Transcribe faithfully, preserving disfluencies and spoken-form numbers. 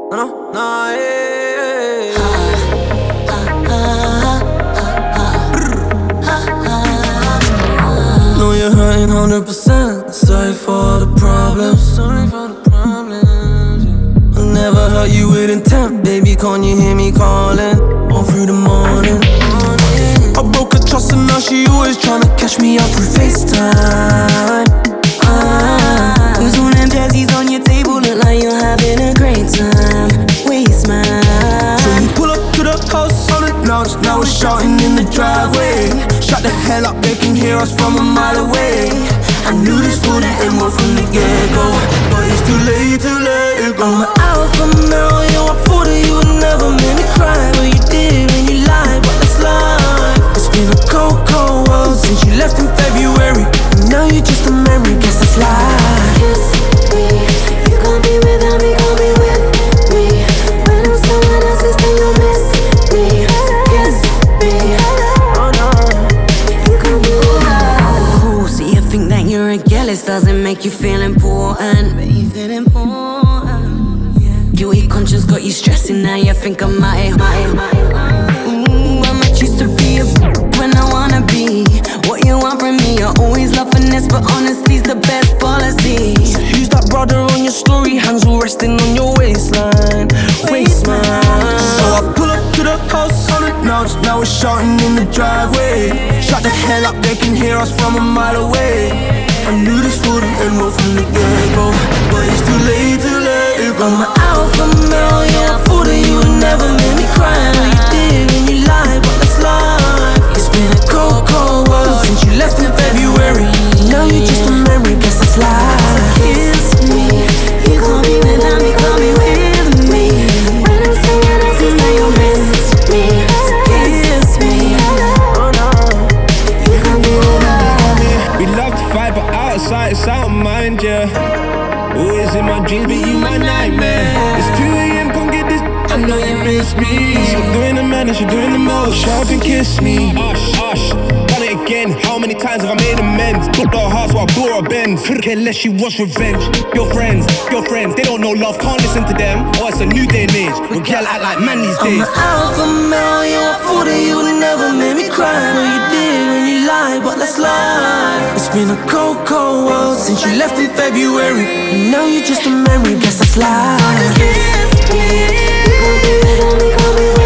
no, no, hey, hey. Know you're hurting one hundred percent. Sorry for the problems. Sorry for the problems. Yeah. I'll never hurt you with intent, baby. Can't you hear me calling all through the morning? I broke her trust and now she always tryna catch me up through FaceTime. Ah, those and jazzies on your table look like you're having a great time. Waste mine. So you pull up to the house on the lounge. Now we're shouting in the driveway. Shut the hell up, they can hear us from a mile away. I knew this wouldn't end well from the get-go, but it's too late to let it go. I'm an alpha male, yo, I thought that you would never make me cry. But you did when you lied, but that's life. It's been a cold, cold world since you left in February, and now you're just a memory, guess that's life. Kiss me, you can't be without me, can't be with me. When I'm someone else's, then you'll miss me. So kiss me, Oh no. you can't be without. Cool, so you think that you're a jealous doesn't make you feel important. But you feel important, yeah. Guilty conscience got you stressing, now you think I might, might, might. Ooh, I might choose to be a when I wanna be. What you want from me, I always love finesse, but honesty's the best policy. Who's that brother on your story? Hands all resting on your waistline. Waistline. So I pull up to the house on the lounge. Now we're shouting in the driveway. Shut the hell up, they can hear us from a mile away. I knew this wouldn't end well from the get-go, but it's too late to let it go. I'm an alpha male, yeah, I thought that you would never make me cry. But you did when you lied, but that's life. It's been a cold, cold world since you left in February. Now you're just a memory, guess that's life. Kiss me, you can't be without me, can't be with me. When I'm someone else's, then you'll miss me. So kiss me, Oh no. you can't be without me. We love to fight, but out of sight, it's out of mind, yeah. Always in my dreams, but you my nightmare. It's two a.m., come get this, I know you miss me. So I'm doing the madness, you're doing the most. Shut up and kiss me. Ush, ush, done it again. How many times have I made amends? Took her heart, so I bought her Benz. Couldn't care less, she wants revenge. Your friends, your friends, they don't know love, can't listen to them. Oh, it's a new day and age. But girl act like man these I'm days. an alpha male, yeah, I thought that you would never make me cry. But you did when you lied, but that's life. It's been a cold, cold world since you left in February, and now you're just a memory, guess that's life. Kiss me, you can't be without me, can't be with me.